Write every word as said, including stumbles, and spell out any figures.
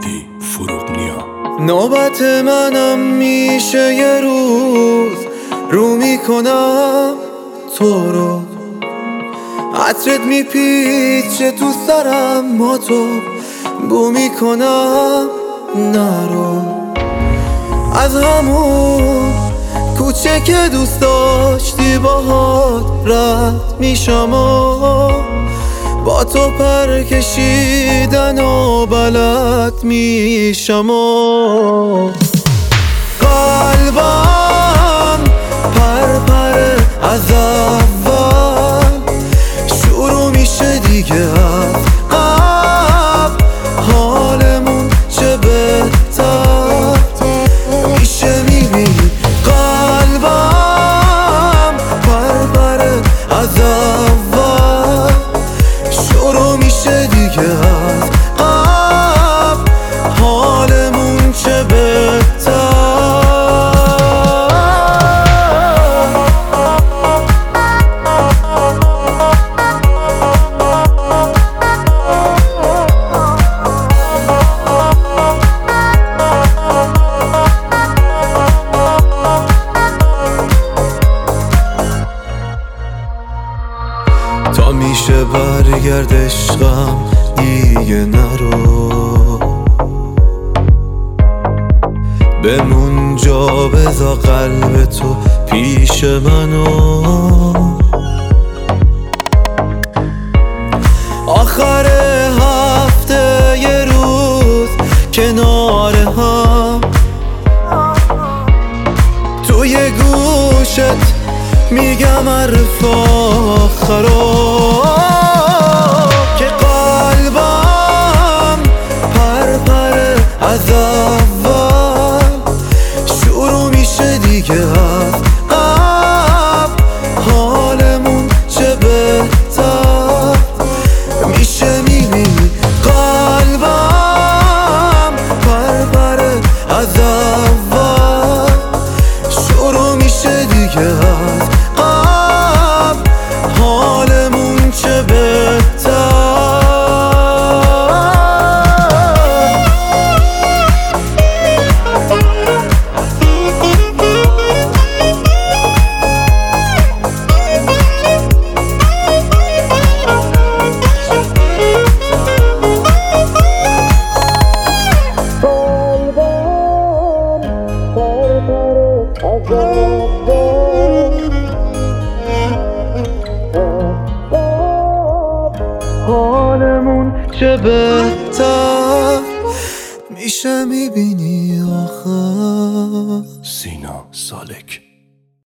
هادی فروغنیا. نوبت منم میشه یه روز رو میکنم تو رو، عطرت میپیچه تو سرم، ما تو بو میکنم نرو. از همون کوچه که دوست داشتی باهات رد میشم و با تو پر کشیدن و بلد میشم و قلبم پر پر از اول شروع میشه دیگه، از قبل حالمون چه بهتر میشه. میبینی قلبم پر پر از اول شروع میشه دیگه، از قبل حالمون چه بهتر. تا میشه برگرد عشقم دیگه نرو، بمون جا بذار قلب تو پیش منو. آخر هفته یه روز کنار هم توی گوشت میگم حرف آخرا که قلبم پر پر از اول شروع میشه دیگه، از قبل حالمون چه بهتر میشه. میبینی قلبم پر پر از اول شروع میشه دیگه، از قبل حالمون چه بهتر. حالمون چه بهتر میشه. میبینی